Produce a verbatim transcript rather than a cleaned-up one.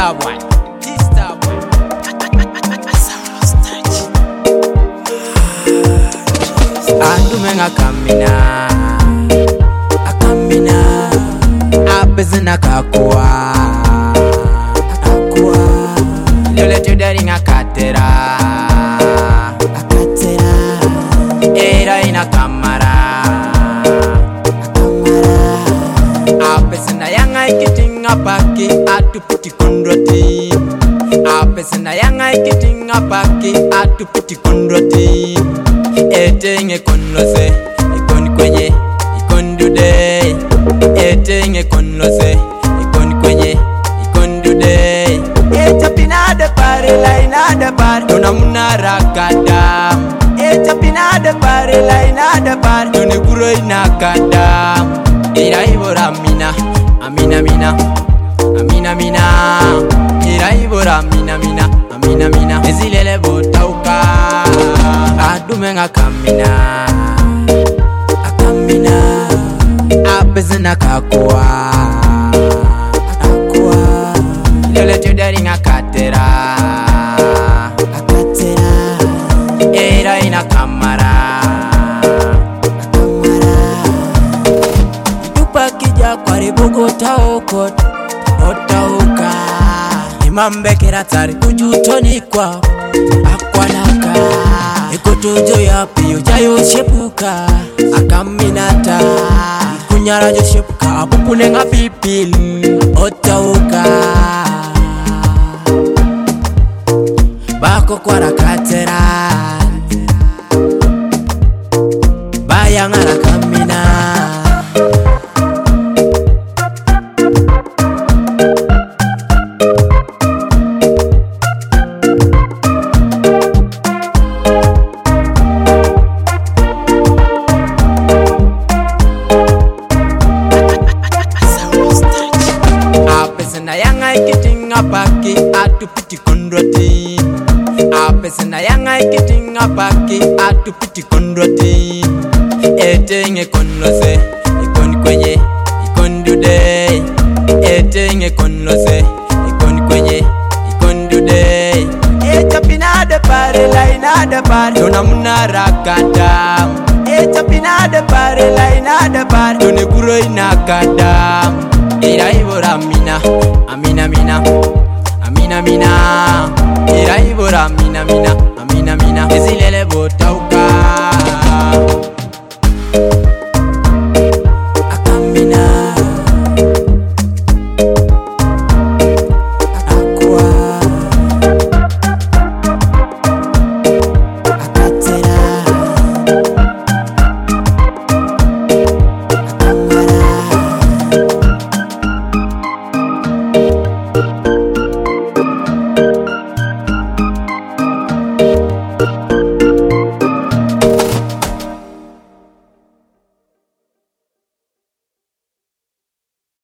G-Star boy, G-Star boy. Andume ngakamina, akamina, abezina kakua, kakua. Lole tudari ngakatera, akatera. Era ina kamara, kamara. Abezina yanga ikitinga paki atu puti kondroti. Abezina yanga ikitinga paki atu puti kondroti. Etenge konlose, ikoni kwenye, ikondude. Etenge konlose, ikoni kwenye, ikondude. Echa pinade pare la inade pare, dona munara kadam. Echa pinade pare la inade pare, dona guro inakadam. Ira ibora mina, amina mina, amina mina. Ira ibora mina mina, amina mina. Ezilele botauka. Adume ngakamina, akamina, abezina kakua, kakua. Lole tudari ngakatera, akatera. Era ina kamara, kamara. Tupa kija kwa ribugo taokot, otauka. Imambe kiratari kujutoni kwa akwanaka. Ikotojo ya piyo jayo shepuka, akaminata. Kunyara jo shepuka, apupune nga pipili, otauka. Bako kwa rakatera, bayanga rakamina. Ikitinga paki atu piti kondroti. Apesena yanga ikitinga paki atu piti kondroti. Etenge konlose, ikoni kwenye, ikondude. Etenge konlose, ikoni kwenye, ikondude. Echa pinade pare la inade pare, dona munara kadam. Echa pinade pare la inade pare, dona guro inakadam. Ira ibora mina, amina mina, amina mina. Ira ibora mina mina, amina mina. Ezilele botauka.